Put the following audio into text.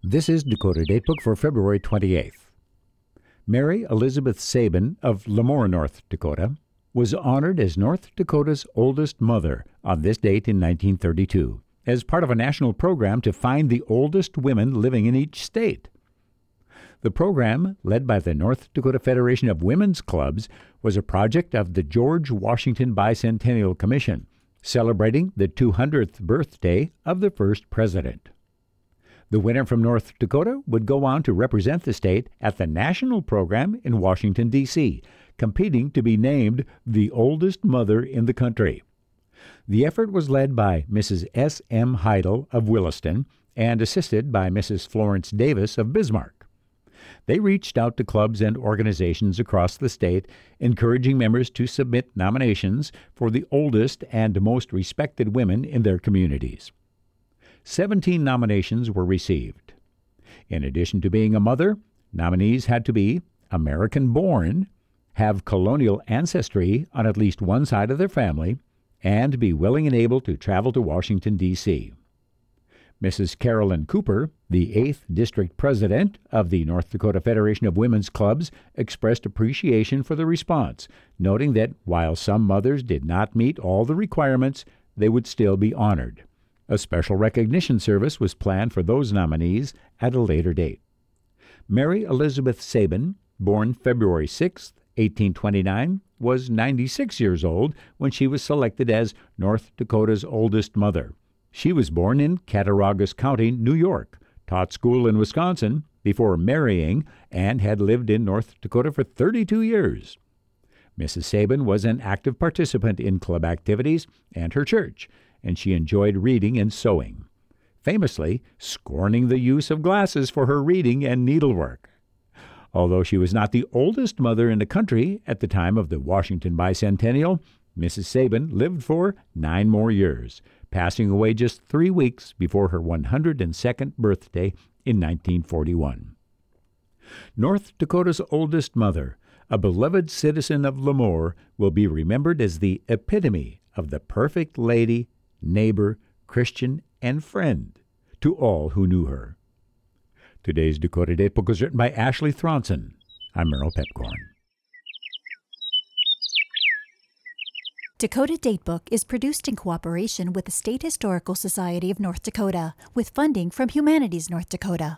This is Dakota Datebook for February 28th. Mary Elizabeth Sabin of Lemoore, North Dakota, was honored as North Dakota's oldest mother on this date in 1932 as part of a national program to find the oldest women living in each state. The program, led by the North Dakota Federation of Women's Clubs, was a project of the George Washington Bicentennial Commission, celebrating the 200th birthday of the first president. The winner from North Dakota would go on to represent the state at the national program in Washington, D.C., competing to be named the oldest mother in the country. The effort was led by Mrs. S. M. Heidel of Williston and assisted by Mrs. Florence Davis of Bismarck. They reached out to clubs and organizations across the state, encouraging members to submit nominations for the oldest and most respected women in their communities. 17 nominations were received. In addition to being a mother, nominees had to be American-born, have colonial ancestry on at least one side of their family, and be willing and able to travel to Washington, D.C. Mrs. Carolyn Cooper, the 8th District President of the North Dakota Federation of Women's Clubs, expressed appreciation for the response, noting that while some mothers did not meet all the requirements, they would still be honored. A special recognition service was planned for those nominees at a later date. Mary Elizabeth Sabin, born February 6, 1829, was 96 years old when she was selected as North Dakota's oldest mother. She was born in Cattaraugus County, New York, taught school in Wisconsin before marrying, and had lived in North Dakota for 32 years. Mrs. Sabin was an active participant in club activities and her church, and she enjoyed reading and sewing, famously scorning the use of glasses for her reading and needlework. Although she was not the oldest mother in the country at the time of the Washington Bicentennial, Mrs. Sabin lived for 9 more years, passing away just 3 weeks before her 102nd birthday in 1941. North Dakota's oldest mother, a beloved citizen of Lemoore, will be remembered as the epitome of the perfect lady, neighbor, Christian, and friend to all who knew her. Today's Dakota Datebook was written by Ashley Thronson. I'm Merle Pepcorn. Dakota Datebook is produced in cooperation with the State Historical Society of North Dakota, with funding from Humanities North Dakota.